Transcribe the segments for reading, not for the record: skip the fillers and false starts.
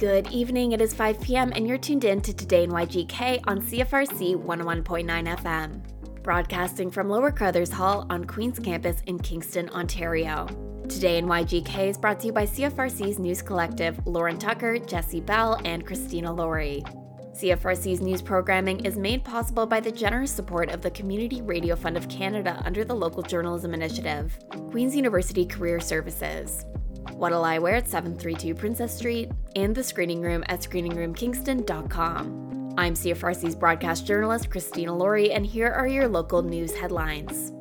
Good evening, it is 5 p.m. and you're tuned in to Today in YGK on CFRC 101.9 FM, broadcasting from Lower Carruthers Hall on Queen's Campus in Kingston, Ontario. Today in YGK is brought to you by CFRC's News Collective, Lauren Tucker, Jesse Bell, and Christina Laurie. CFRC's news programming is made possible by the generous support of the Community Radio Fund of Canada under the Local Journalism Initiative, Queen's University Career Services, What'll I Wear at 732 Princess Street, and the Screening Room at screeningroomkingston.com. I'm CFRC's broadcast journalist, Christina Laurie, and here are your local news headlines.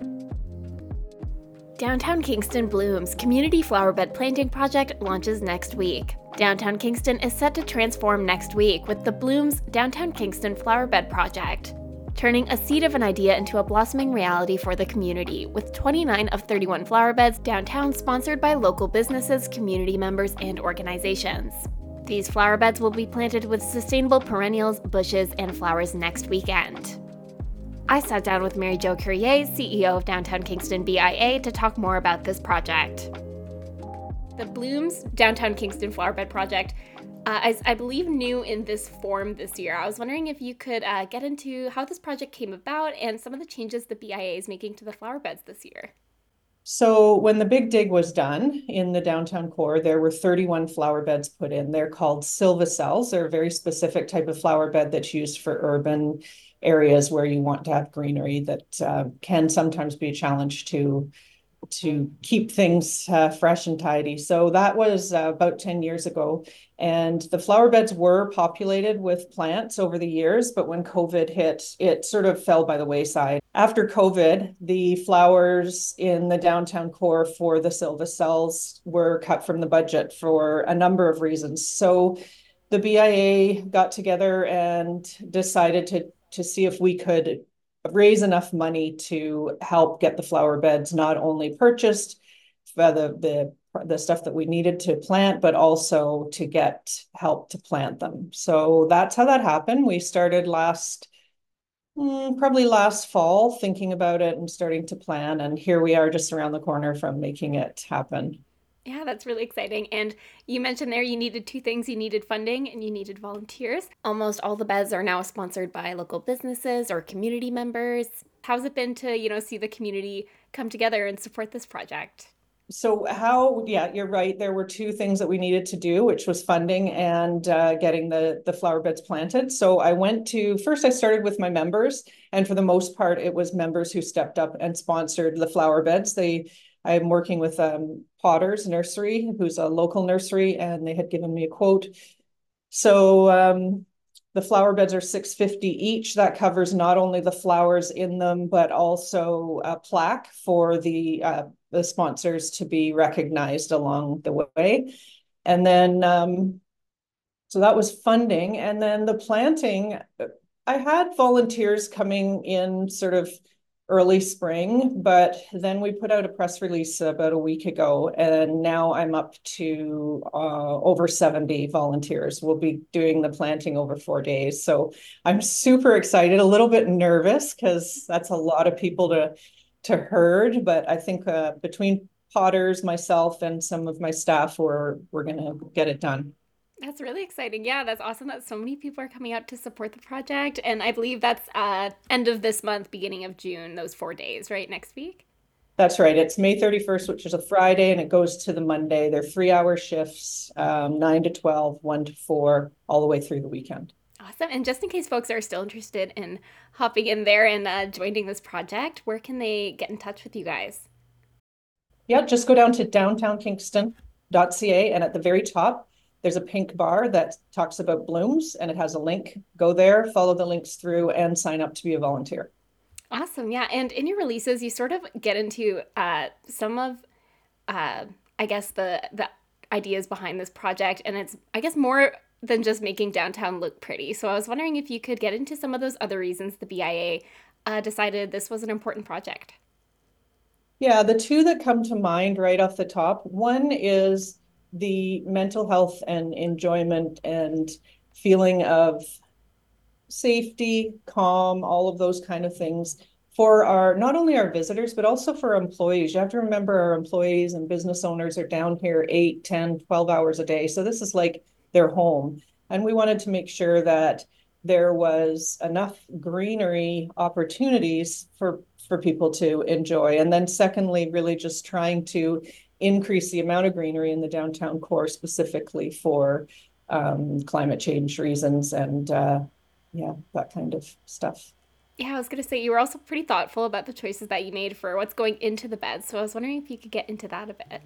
Downtown Kingston Blooms Community Flowerbed Planting Project launches next week. Downtown Kingston is set to transform next week with the Blooms Downtown Kingston Flowerbed Project, turning a seed of an idea into a blossoming reality for the community, with 29 of 31 flower beds downtown sponsored by local businesses, community members, and organizations. These flower beds will be planted with sustainable perennials, bushes, and flowers next weekend. I sat down with Mary Jo Courier, CEO of Downtown Kingston BIA, to talk more about this project. The Blooms Downtown Kingston Flowerbed Project is, I believe, new in this form this year. I was wondering if you could get into how this project came about and some of the changes the BIA is making to the flower beds this year. So when the big dig was done in the downtown core, there were 31 flower beds put in. They're called Silvicels. They're a very specific type of flower bed that's used for urban areas where you want to have greenery that can sometimes be a challenge to keep things fresh and tidy. So that was about 10 years ago. And the flower beds were populated with plants over the years, but when COVID hit, it sort of fell by the wayside. After COVID, the flowers in the downtown core for the Silvicels were cut from the budget for a number of reasons. So the BIA got together and decided to see if we could raise enough money to help get the flower beds not only purchased for the stuff that we needed to plant, but also to get help to plant them. So that's how that happened. We started probably last fall, thinking about it and starting to plan. And here we are just around the corner from making it happen. Yeah, that's really exciting. And you mentioned there you needed two things. You needed funding and you needed volunteers. Almost all the beds are now sponsored by local businesses or community members. How's it been to, see the community come together and support this project? So you're right. There were two things that we needed to do, which was funding and getting the flower beds planted. So first I started with my members, and for the most part, it was members who stepped up and sponsored the flower beds. I'm working with Potter's Nursery, who's a local nursery, and they had given me a quote. So the flower beds are $6.50 each. That covers not only the flowers in them, but also a plaque for the sponsors to be recognized along the way. And then, so that was funding. And then the planting, I had volunteers coming in sort of early spring, but then we put out a press release about a week ago, and now I'm up to over 70 volunteers. We'll be doing the planting over 4 days. So I'm super excited, a little bit nervous because that's a lot of people to herd, but I think between Potters, myself, and some of my staff, we're going to get it done. That's really exciting. Yeah, that's awesome that so many people are coming out to support the project. And I believe that's end of this month, beginning of June, those 4 days, right? Next week? That's right. It's May 31st, which is a Friday, and it goes to the Monday. They're 3-hour shifts, 9 to 12, 1 to 4, all the way through the weekend. Awesome. And just in case folks are still interested in hopping in there and joining this project, where can they get in touch with you guys? Yeah, just go down to downtownkingston.ca, and at the very top, there's a pink bar that talks about Blooms, and it has a link. Go there, follow the links through, and sign up to be a volunteer. Awesome. Yeah. And in your releases, you sort of get into some of, I guess, the ideas behind this project. And it's, I guess, more than just making downtown look pretty. So I was wondering if you could get into some of those other reasons the BIA decided this was an important project. Yeah, the two that come to mind right off the top, one is the mental health and enjoyment and feeling of safety, calm, all of those kind of things for not only our visitors, but also for our employees. You have to remember our employees and business owners are down here 8, 10, 12 hours a day. So this is like their home. And we wanted to make sure that there was enough greenery opportunities for people to enjoy. And then secondly, really just trying to increase the amount of greenery in the downtown core specifically for climate change reasons and that kind of stuff. Yeah, I was going to say you were also pretty thoughtful about the choices that you made for what's going into the bed. So I was wondering if you could get into that a bit.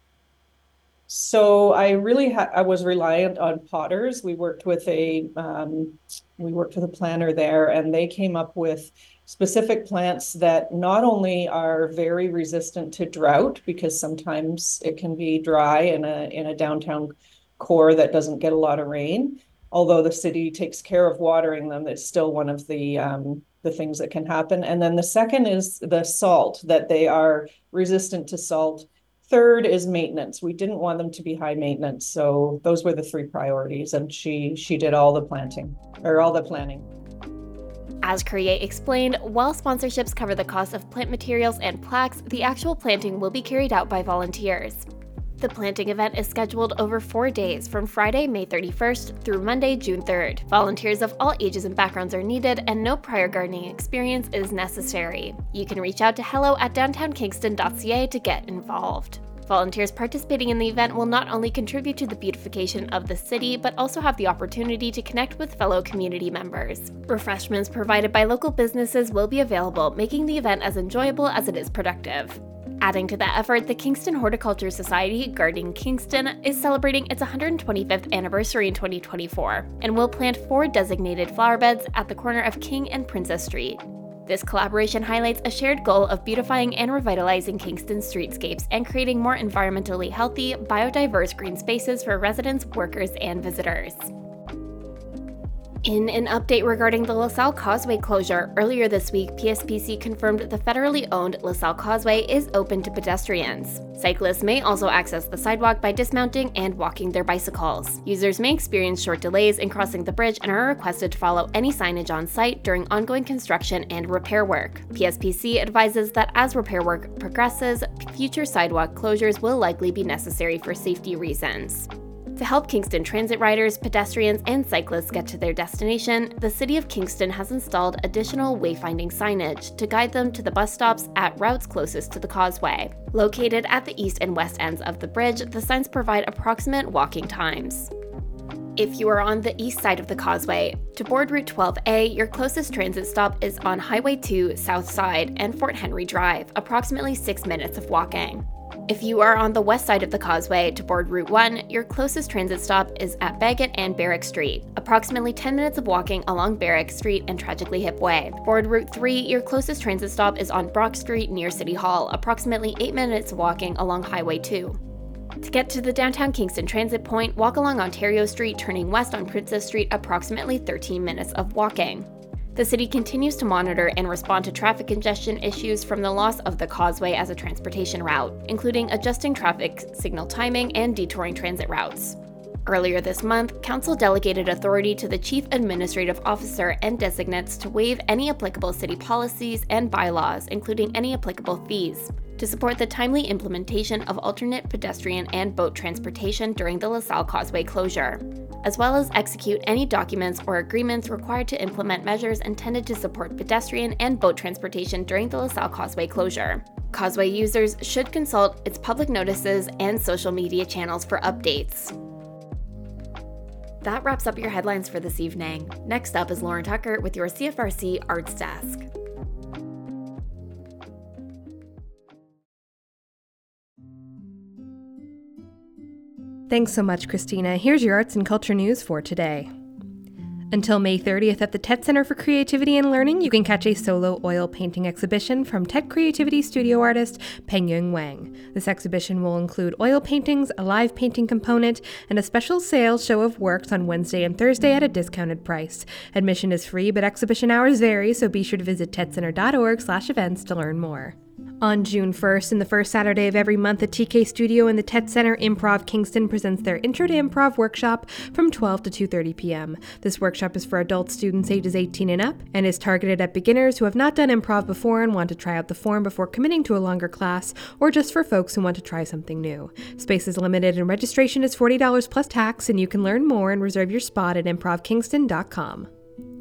So I really I was reliant on potters. We worked with a planner there, and they came up with specific plants that not only are very resistant to drought, because sometimes it can be dry in a downtown core that doesn't get a lot of rain. Although the city takes care of watering them, it's still one of the things that can happen. And then the second is the salt, that they are resistant to salt. Third is maintenance. We didn't want them to be high maintenance. So those were the three priorities. And she did all the planting or all the planning. As Courier explained, while sponsorships cover the cost of plant materials and plaques, the actual planting will be carried out by volunteers. The planting event is scheduled over 4 days from Friday, May 31st through Monday, June 3rd. Volunteers of all ages and backgrounds are needed, and no prior gardening experience is necessary. You can reach out to hello@downtownkingston.ca to get involved. Volunteers participating in the event will not only contribute to the beautification of the city, but also have the opportunity to connect with fellow community members. Refreshments provided by local businesses will be available, making the event as enjoyable as it is productive. Adding to that effort, the Kingston Horticulture Society, Gardening Kingston, is celebrating its 125th anniversary in 2024 and will plant 4 designated flower beds at the corner of King and Princess Street. This collaboration highlights a shared goal of beautifying and revitalizing Kingston's streetscapes and creating more environmentally healthy, biodiverse green spaces for residents, workers, and visitors. In an update regarding the LaSalle Causeway closure, earlier this week, PSPC confirmed the federally owned LaSalle Causeway is open to pedestrians. Cyclists may also access the sidewalk by dismounting and walking their bicycles. Users may experience short delays in crossing the bridge and are requested to follow any signage on site during ongoing construction and repair work. PSPC advises that as repair work progresses, future sidewalk closures will likely be necessary for safety reasons. To help Kingston transit riders, pedestrians, and cyclists get to their destination, the City of Kingston has installed additional wayfinding signage to guide them to the bus stops at routes closest to the causeway. Located at the east and west ends of the bridge, the signs provide approximate walking times. If you are on the east side of the causeway, to board Route 12A, your closest transit stop is on Highway 2 South Side and Fort Henry Drive, approximately 6 minutes of walking. If you are on the west side of the causeway to board Route 1, your closest transit stop is at Bagot and Barrack Street, approximately 10 minutes of walking along Barrack Street and Tragically Hip Way. Board Route 3, your closest transit stop is on Brock Street near City Hall, approximately 8 minutes of walking along Highway 2. To get to the downtown Kingston transit point, walk along Ontario Street, turning west on Princess Street, approximately 13 minutes of walking. The city continues to monitor and respond to traffic congestion issues from the loss of the causeway as a transportation route, including adjusting traffic signal timing and detouring transit routes. Earlier this month, Council delegated authority to the Chief Administrative Officer and designates to waive any applicable city policies and bylaws, including any applicable fees, to support the timely implementation of alternate pedestrian and boat transportation during the LaSalle Causeway closure, as well as execute any documents or agreements required to implement measures intended to support pedestrian and boat transportation during the LaSalle Causeway closure. Causeway users should consult its public notices and social media channels for updates. That wraps up your headlines for this evening. Next up is Lauren Tucker with your CFRC Arts Desk. Thanks so much, Christina. Here's your arts and culture news for today. Until May 30th at the TED Center for Creativity and Learning, you can catch a solo oil painting exhibition from TED Creativity studio artist Pengyung Wang. This exhibition will include oil paintings, a live painting component, and a special sales show of works on Wednesday and Thursday at a discounted price. Admission is free, but exhibition hours vary, so be sure to visit tedcenter.org/events to learn more. On June 1st, and the first Saturday of every month, the TK Studio and the Tet Center Improv Kingston presents their Intro to Improv workshop from 12 to 2:30 p.m. This workshop is for adult students ages 18 and up and is targeted at beginners who have not done improv before and want to try out the form before committing to a longer class, or just for folks who want to try something new. Space is limited and registration is $40 plus tax, and you can learn more and reserve your spot at improvkingston.com.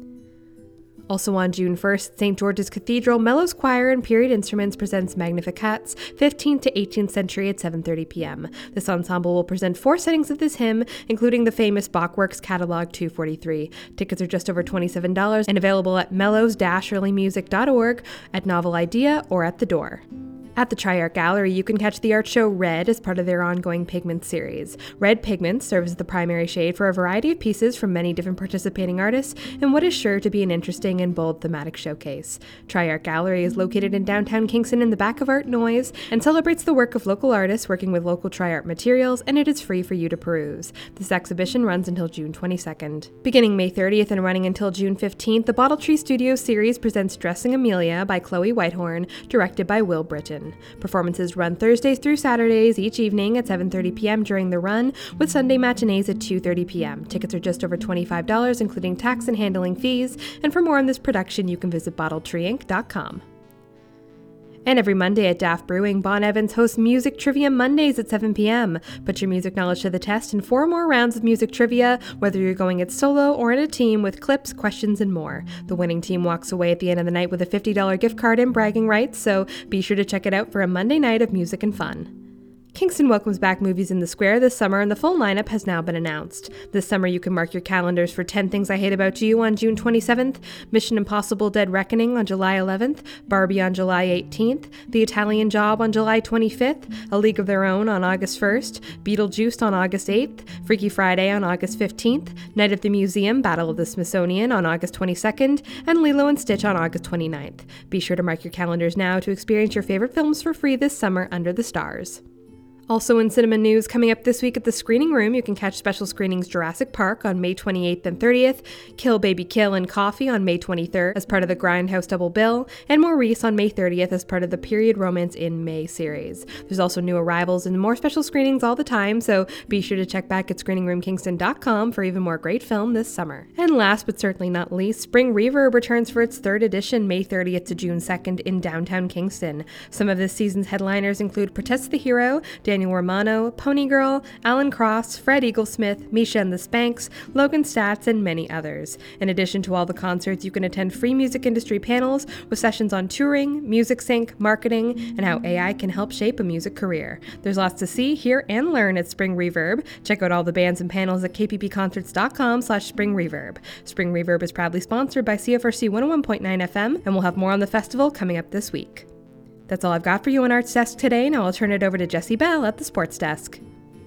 Also on June 1st, St. George's Cathedral, Mellows Choir and Period Instruments presents Magnificats, 15th to 18th century at 7:30 p.m. This ensemble will present 4 settings of this hymn, including the famous Bachworks Catalog 243. Tickets are just over $27 and available at mellows-earlymusic.org, at Novel Idea, or at the door. At the Tri-Art Gallery, you can catch the art show Red as part of their ongoing Pigment series. Red Pigment serves as the primary shade for a variety of pieces from many different participating artists in what is sure to be an interesting and bold thematic showcase. Tri-Art Gallery is located in downtown Kingston in the back of Art Noise and celebrates the work of local artists working with local tri-art materials, and it is free for you to peruse. This exhibition runs until June 22nd. Beginning May 30th and running until June 15th, the Bottle Tree Studios series presents Dressing Amelia by Chloe Whitehorn, directed by Will Britton. Performances run Thursdays through Saturdays each evening at 7:30 p.m. during the run, with Sunday matinees at 2:30 p.m. Tickets are just over $25, including tax and handling fees, and for more on this production, you can visit BottleTreeInc.com. And every Monday at Daft Brewing, Bon Evans hosts Music Trivia Mondays at 7 p.m. Put your music knowledge to the test in 4 more rounds of music trivia, whether you're going it solo or in a team, with clips, questions, and more. The winning team walks away at the end of the night with a $50 gift card and bragging rights, so be sure to check it out for a Monday night of music and fun. Kingston welcomes back Movies in the Square this summer, and the full lineup has now been announced. This summer, you can mark your calendars for 10 Things I Hate About You on June 27th, Mission Impossible Dead Reckoning on July 11th, Barbie on July 18th, The Italian Job on July 25th, A League of Their Own on August 1st, Beetlejuice on August 8th, Freaky Friday on August 15th, Night at the Museum, Battle of the Smithsonian on August 22nd, and Lilo and Stitch on August 29th. Be sure to mark your calendars now to experience your favorite films for free this summer under the stars. Also in cinema news, coming up this week at the Screening Room, you can catch special screenings Jurassic Park on May 28th and 30th, Kill Baby Kill and Coffee on May 23rd as part of the Grindhouse double bill, and Maurice on May 30th as part of the Period Romance in May series. There's also new arrivals and more special screenings all the time, so be sure to check back at screeningroomkingston.com for even more great film this summer. And last but certainly not least, Spring Reverb returns for its 3rd edition May 30th to June 2nd in downtown Kingston. Some of this season's headliners include Protest the Hero, Daniel Romano, Pony Girl, Alan Cross, Fred Eaglesmith, Misha and the Spanks, Logan Stats, and many others. In addition to all the concerts, you can attend free music industry panels with sessions on touring, music sync, marketing, and how AI can help shape a music career. There's lots to see, hear, and learn at Spring Reverb. Check out all the bands and panels at kppconcerts.com/springreverb. Spring Reverb is proudly sponsored by CFRC 101.9 FM, and we'll have more on the festival coming up this week. That's all I've got for you on Arts Desk today. Now I'll turn it over to Jesse Bell at the Sports Desk.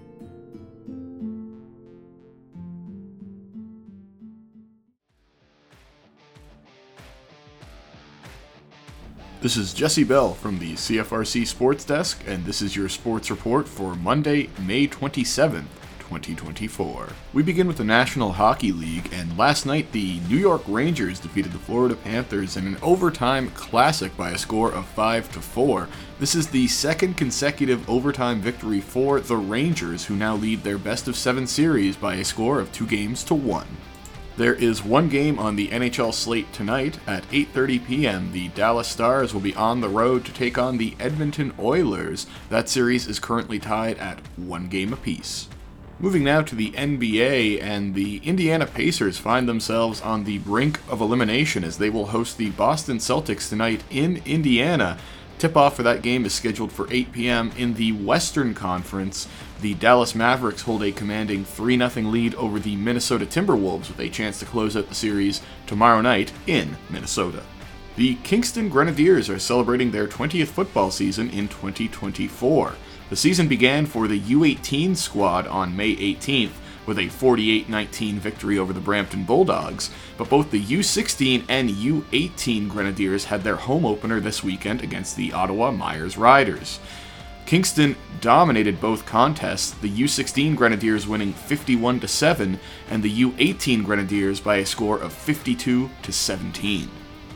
This is Jesse Bell from the CFRC Sports Desk, and this is your sports report for Monday, May 27th. 2024. We begin with the National Hockey League, and last night the New York Rangers defeated the Florida Panthers in an overtime classic by a score of 5-4. This is the 2nd consecutive overtime victory for the Rangers, who now lead their best-of-7 series by a score of 2-1. There is one game on the NHL slate tonight. At 8:30 p.m., the Dallas Stars will be on the road to take on the Edmonton Oilers. That series is currently tied at 1 game apiece. Moving now to the NBA, and the Indiana Pacers find themselves on the brink of elimination as they will host the Boston Celtics tonight in Indiana. Tip-off for that game is scheduled for 8 p.m. in the Western Conference. The Dallas Mavericks hold a commanding 3-0 lead over the Minnesota Timberwolves with a chance to close out the series tomorrow night in Minnesota. The Kingston Grenadiers are celebrating their 20th football season in 2024. The season began for the U18 squad on May 18th with a 48-19 victory over the Brampton Bulldogs, but both the U16 and U18 Grenadiers had their home opener this weekend against the Ottawa Myers Riders. Kingston dominated both contests, the U16 Grenadiers winning 51-7 and the U18 Grenadiers by a score of 52-17.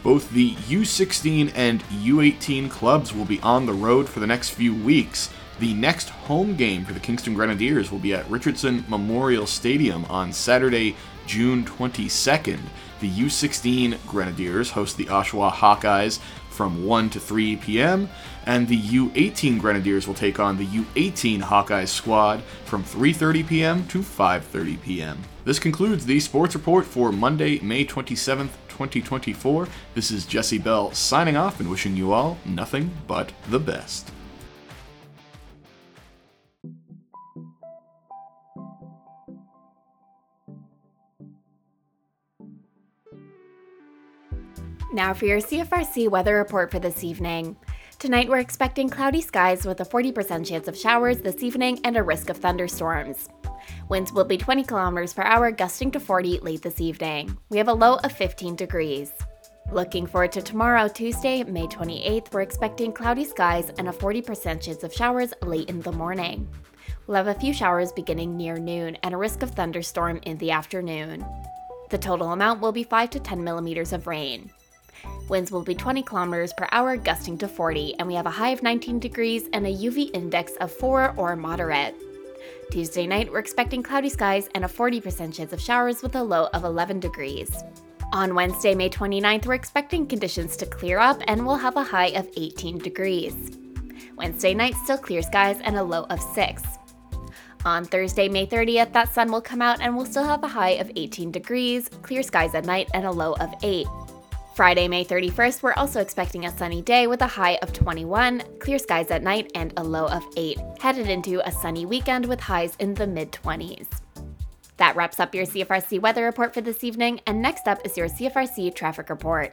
Both the U16 and U18 clubs will be on the road for the next few weeks. The next home game for the Kingston Grenadiers will be at Richardson Memorial Stadium on Saturday, June 22nd. The U16 Grenadiers host the Oshawa Hawkeyes from 1 to 3 p.m., and the U18 Grenadiers will take on the U18 Hawkeyes squad from 3:30 p.m. to 5:30 p.m. This concludes the Sports Report for Monday, May 27th, 2024. This is Jesse Bell signing off and wishing you all nothing but the best. Now for your CFRC weather report for this evening. Tonight we're expecting cloudy skies with a 40% chance of showers this evening and a risk of thunderstorms. Winds will be 20 kilometers per hour, gusting to 40 late this evening. We have a low of 15 degrees. Looking forward to tomorrow, Tuesday, May 28th, we're expecting cloudy skies and a 40% chance of showers late in the morning. We'll have a few showers beginning near noon and a risk of thunderstorm in the afternoon. The total amount will be 5 to 10 millimeters of rain. Winds will be 20 kilometers per hour, gusting to 40, and we have a high of 19 degrees and a UV index of 4 or moderate. Tuesday night, we're expecting cloudy skies and a 40% chance of showers with a low of 11 degrees. On Wednesday, May 29th, we're expecting conditions to clear up and we'll have a high of 18 degrees. Wednesday night, still clear skies and a low of 6. On Thursday, May 30th, that sun will come out and we'll still have a high of 18 degrees, clear skies at night, and a low of 8. Friday, May 31st, we're also expecting a sunny day with a high of 21, clear skies at night, and a low of 8, headed into a sunny weekend with highs in the mid-20s. That wraps up your CFRC weather report for this evening, and next up is your CFRC traffic report.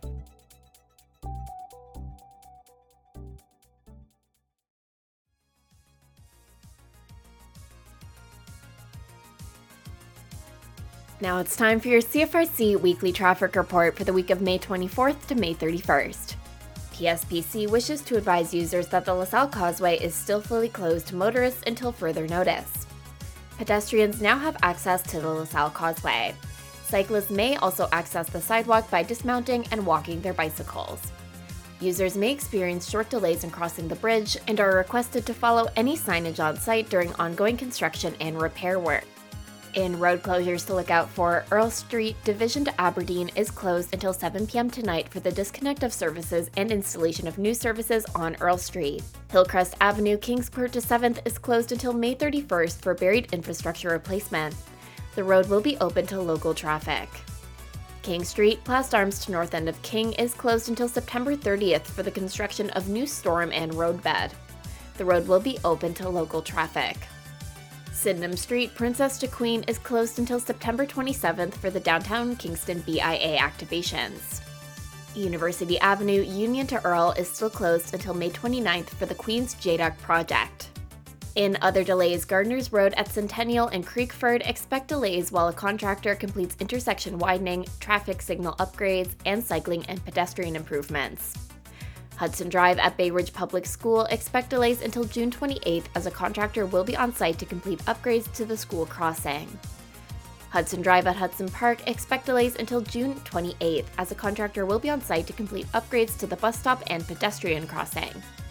Now it's time for your CFRC weekly traffic report for the week of May 24th to May 31st. PSPC wishes to advise users that the LaSalle Causeway is still fully closed to motorists until further notice. Pedestrians now have access to the LaSalle Causeway. Cyclists may also access the sidewalk by dismounting and walking their bicycles. Users may experience short delays in crossing the bridge and are requested to follow any signage on site during ongoing construction and repair work. In road closures to look out for, Earl Street, Division to Aberdeen, is closed until 7 p.m. tonight for the disconnect of services and installation of new services on Earl Street. Hillcrest Avenue, Kingsport to 7th is closed until May 31st for buried infrastructure replacement. The road will be open to local traffic. King Street, Plast Arms to north end of King, is closed until September 30th for the construction of new storm and roadbed. The road will be open to local traffic. Sydenham Street, Princess to Queen, is closed until September 27th for the downtown Kingston BIA activations. University Avenue, Union to Earl, is still closed until May 29th for the Queens JDOC project. In other delays, Gardners Road at Centennial and Creekford expect delays while a contractor completes intersection widening, traffic signal upgrades, and cycling and pedestrian improvements. Hudson Drive at Bay Ridge Public School expect delays until June 28th as a contractor will be on site to complete upgrades to the school crossing. Hudson Drive at Hudson Park expect delays until June 28th as a contractor will be on site to complete upgrades to the bus stop and pedestrian crossing.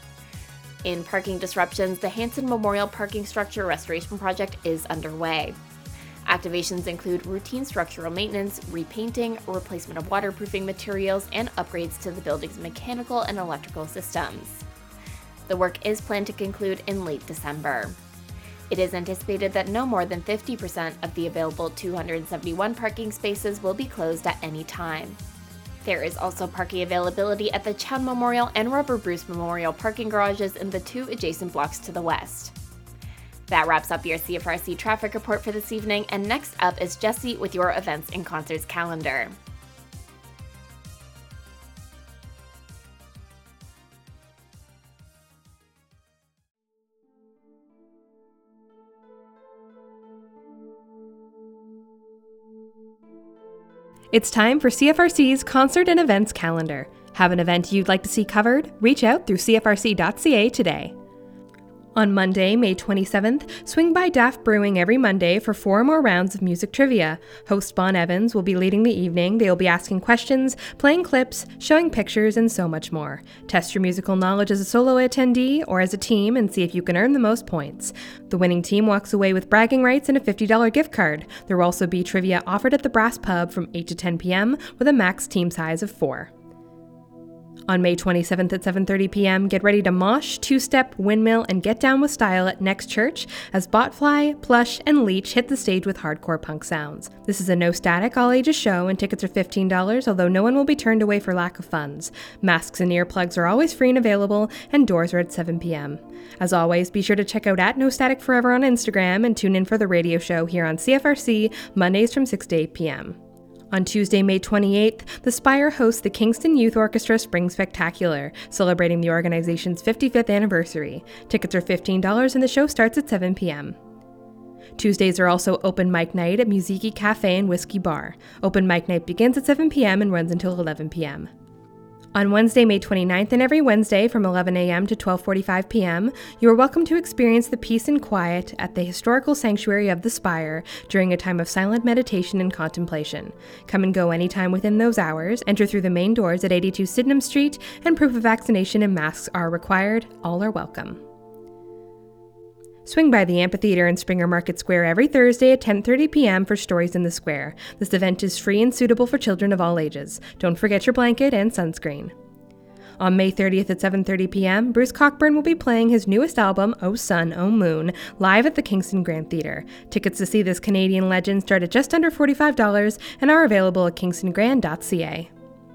In parking disruptions, the Hanson Memorial Parking Structure Restoration Project is underway. Activations include routine structural maintenance, repainting, replacement of waterproofing materials, and upgrades to the building's mechanical and electrical systems. The work is planned to conclude in late December. It is anticipated that no more than 50% of the available 271 parking spaces will be closed at any time. There is also parking availability at the Chown Memorial and Rubber Bruce Memorial parking garages in the two adjacent blocks to the west. That wraps up your CFRC traffic report for this evening, and next up is Jesse with your events and concerts calendar. It's time for CFRC's concert and events calendar. Have an event you'd like to see covered? Reach out through cfrc.ca today. On Monday, May 27th, swing by Daft Brewing every Monday for 4 more rounds of music trivia. Host Bon Evans will be leading the evening. They will be asking questions, playing clips, showing pictures, and so much more. Test your musical knowledge as a solo attendee or as a team and see if you can earn the most points. The winning team walks away with bragging rights and a $50 gift card. There will also be trivia offered at the Brass Pub from 8 to 10 p.m. with a max team size of 4. On May 27th at 7:30 p.m., get ready to mosh, two-step, windmill, and get down with style at Next Church as Botfly, Plush, and Leech hit the stage with hardcore punk sounds. This is a no-static, all-ages show, and tickets are $15, although no one will be turned away for lack of funds. Masks and earplugs are always free and available, and doors are at 7 p.m. As always, be sure to check out @NoStaticForever on Instagram and tune in for the radio show here on CFRC, Mondays from 6 to 8 p.m. On Tuesday, May 28th, the Spire hosts the Kingston Youth Orchestra Spring Spectacular, celebrating the organization's 55th anniversary. Tickets are $15 and the show starts at 7 p.m. Tuesdays are also open mic night at Muziki Cafe and Whiskey Bar. Open mic night begins at 7 p.m. and runs until 11 p.m. On Wednesday, May 29th, and every Wednesday from 11 a.m. to 12:45 p.m., you are welcome to experience the peace and quiet at the historical sanctuary of the Spire during a time of silent meditation and contemplation. Come and go anytime within those hours, enter through the main doors at 82 Sydenham Street, and proof of vaccination and masks are required. All are welcome. Swing by the amphitheater in Springer Market Square every Thursday at 10:30 p.m. for Stories in the Square. This event is free and suitable for children of all ages. Don't forget your blanket and sunscreen. On May 30th at 7:30 p.m., Bruce Cockburn will be playing his newest album, Oh Sun, Oh Moon, live at the Kingston Grand Theatre. Tickets to see this Canadian legend start at just under $45 and are available at kingstongrand.ca.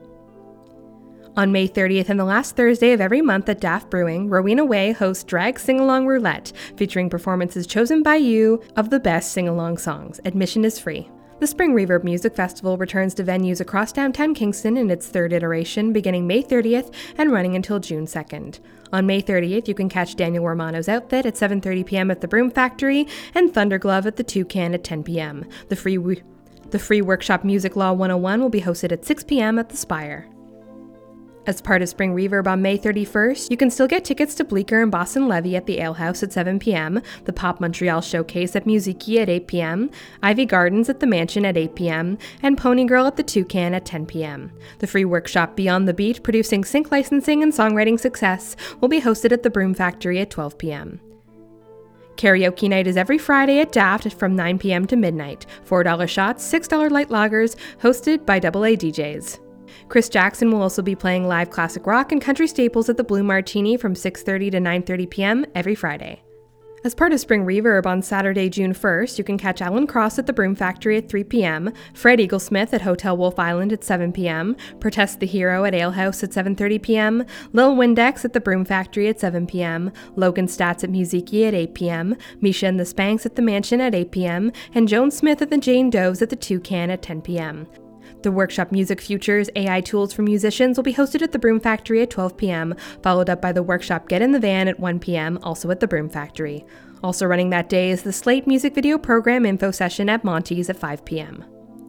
On May 30th and the last Thursday of every month at Daft Brewing, Rowena Way hosts Drag Sing-Along Roulette, featuring performances chosen by you of the best sing-along songs. Admission is free. The Spring Reverb Music Festival returns to venues across downtown Kingston in its third iteration, beginning May 30th and running until June 2nd. On May 30th, you can catch Daniel Romano's Outfit at 7:30 p.m. at the Broom Factory and Thunderglove at the Toucan at 10 p.m. The free workshop Music Law 101 will be hosted at 6 p.m. at the Spire. As part of Spring Reverb on May 31st, you can still get tickets to Bleecker and Boston Levy at the Ale House at 7 p.m., the Pop Montreal Showcase at Muziki at 8 p.m., Ivy Gardens at the Mansion at 8 p.m., and Pony Girl at the Toucan at 10 p.m. The free workshop Beyond the Beat, producing sync licensing and songwriting success, will be hosted at the Broom Factory at 12 p.m. Karaoke night is every Friday at Daft from 9 p.m. to midnight. $4 shots, $6 light lagers, hosted by AA DJs. Chris Jackson will also be playing live classic rock and country staples at the Blue Martini from 6:30 to 9:30 p.m. every Friday. As part of Spring Reverb on Saturday, June 1st, you can catch Alan Cross at the Broom Factory at 3 p.m., Fred Eaglesmith at Hotel Wolf Island at 7 p.m., Protest the Hero at Ale House at 7:30 p.m., Lil Windex at the Broom Factory at 7 p.m., Logan Stats at Muziki at 8 p.m., Misha and the Spanks at the Mansion at 8 p.m., and Joan Smith at the Jane Does at the Toucan at 10 p.m. The workshop Music Futures AI Tools for Musicians will be hosted at the Broom Factory at 12 p.m., followed up by the workshop Get in the Van at 1 p.m., also at the Broom Factory. Also running that day is the Slate Music Video Program Info Session at Monty's at 5 p.m.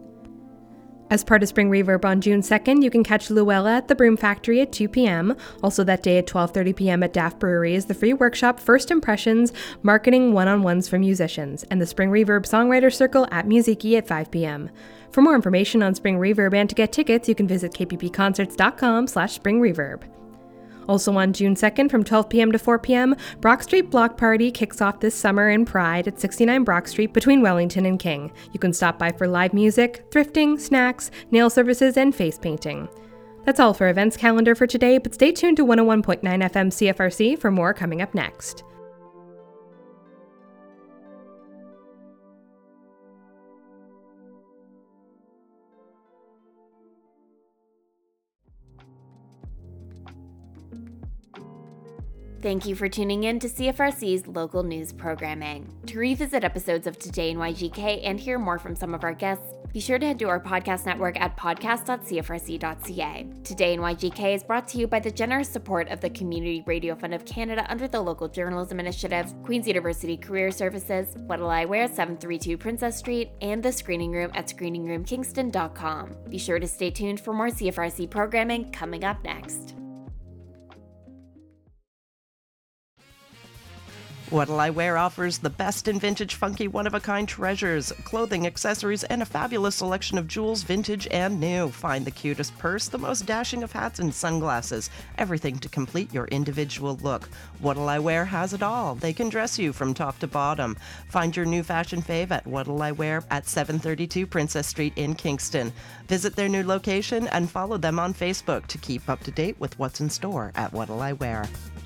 As part of Spring Reverb on June 2nd, you can catch Luella at the Broom Factory at 2 p.m. Also that day at 12:30 p.m. at Daft Brewery is the free workshop First Impressions, Marketing One-on-Ones for Musicians, and the Spring Reverb Songwriter Circle at Muziki at 5 p.m. For more information on Spring Reverb and to get tickets, you can visit kppconcerts.com/springreverb. Also on June 2nd from 12 p.m. to 4 p.m., Brock Street Block Party kicks off this summer in Pride at 69 Brock Street between Wellington and King. You can stop by for live music, thrifting, snacks, nail services, and face painting. That's all for events calendar for today, but stay tuned to 101.9 FM CFRC for more coming up next. Thank you for tuning in to CFRC's local news programming. To revisit episodes of Today in YGK and hear more from some of our guests, be sure to head to our podcast network at podcast.cfrc.ca. Today in YGK is brought to you by the generous support of the Community Radio Fund of Canada under the Local Journalism Initiative, Queen's University Career Services, What'll I Wear, 732 Princess Street, and the Screening Room at screeningroomkingston.com. Be sure to stay tuned for more CFRC programming coming up next. What'll I Wear offers the best in vintage, funky, one-of-a-kind treasures, clothing, accessories, and a fabulous selection of jewels, vintage and new. Find the cutest purse, the most dashing of hats and sunglasses, everything to complete your individual look. What'll I Wear has it all. They can dress you from top to bottom. Find your new fashion fave at What'll I Wear at 732 Princess Street in Kingston. Visit their new location and follow them on Facebook to keep up to date with what's in store at What'll I Wear.